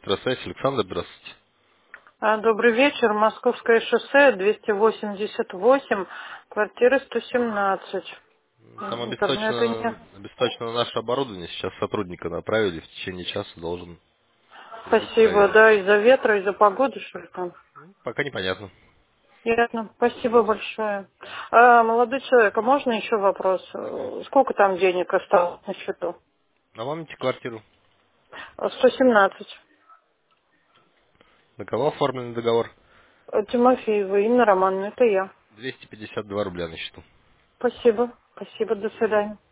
Электросе, Александр, здравствуйте. Добрый вечер. Московское шоссе, 288, квартира 117. Там Интернета нет. обесточено наше оборудование. Сейчас сотрудника направили. В течение часа должен прибыть Спасибо. проверить. Да, из-за ветра, из-за погоды, что ли там? Пока непонятно. Ясно. Спасибо большое. Молодой человек, а можно еще вопрос? Сколько там денег осталось на счету? Наломите квартиру. 117. На кого оформлен договор? Тимофеева, Инна Романовна, это я. 252 рубля на счету. Спасибо. Спасибо. До свидания.